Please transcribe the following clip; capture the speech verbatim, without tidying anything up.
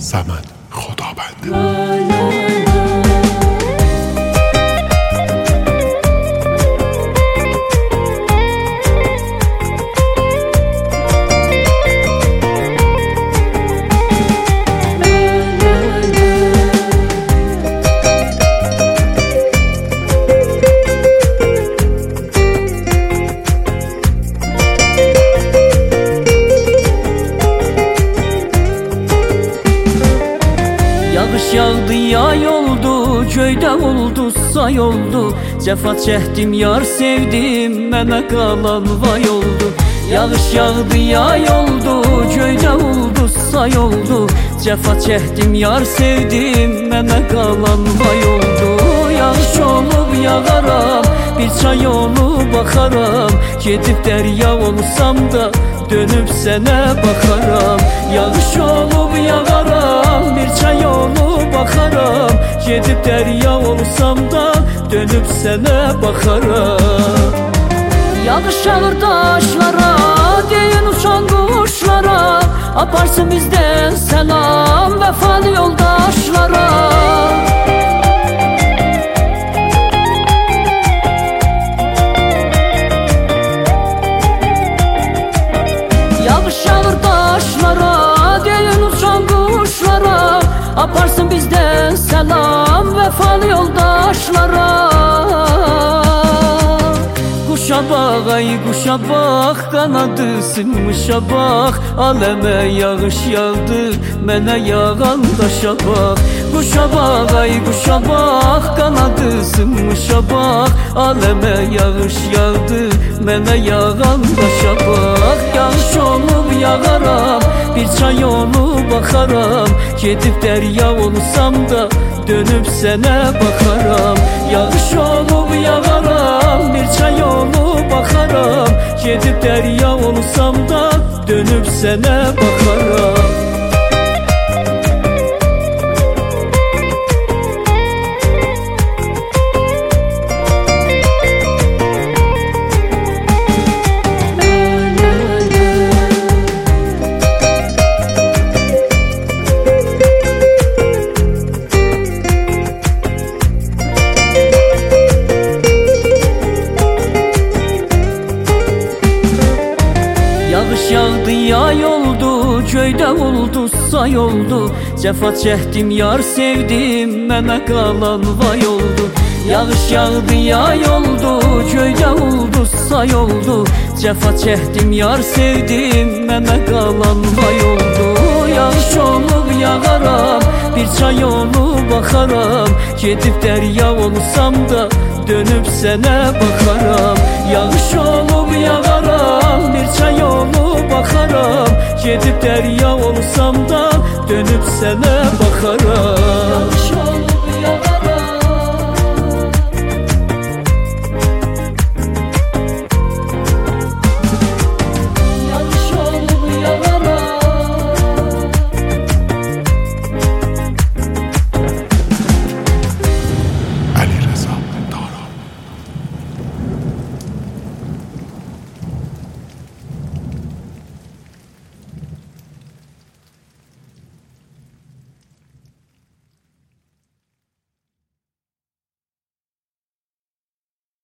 Səməd Xudabəndi. Yağış yağdı, yay oldu, köydə oldu, say oldu. Cəfa çəkdim, yar sevdim, mənə qalan vay oldu. Yağış yağdı, yay oldu, köydə oldu, say oldu. Cəfa çəkdim, yar sevdim, mənə qalan vay oldu. Yağış olub yağaram, bir çay olub baxaram. Gedib dərya olsam da dönüb sənə baxaram. Yağış olub yağaram, bir çay olub baxaram. Gedib dərya olsam da dönüb sənə baxaram. Yağış yağır daşlara, deyin uçan quşlara. Aparsın bizdən səlam vəfalı yoldaşlara. Yağış yağır daşlara, deyin uçan quşlara. Aparsın bizdən səlam vəfalı yoldaşlara. Quşa bax, ay quşa bax, qanadı sınmışa bax. Aləmə yağış yağdı, mənə yağan daşa bax. Quşa bax, ay quşa bax, qanadı sınmışa bax. Aləmə yağış yağdı, mənə yağan daşa bax. Yağış olub yağaram, bir çay olub baxaram. Gedib dərya olsam da dönüb sənə baxaram. Yağış olub yağaram, bir çay olub baxaram. Gedib dərya olsam da dönüb sənə baxaram. Yağış yağdı, yay oldu, köydə oldu, say oldu. Cəfa çəkdim, yar sevdim, mənə qalan vay oldu. Yağış yağdı, yay oldu, köydə oldu, say oldu. Cəfa çəkdim, yar sevdim, mənə qalan vay oldu. Yağış olub yağaram, bir çay olub baxaram. Gedib dərya olsam da dönüb sənə baxaram. Yağış olub yağaram, bir çay olub baxaram. Gedib dərya olsam da dönüb sənə baxaram. Yağış olub yağaram.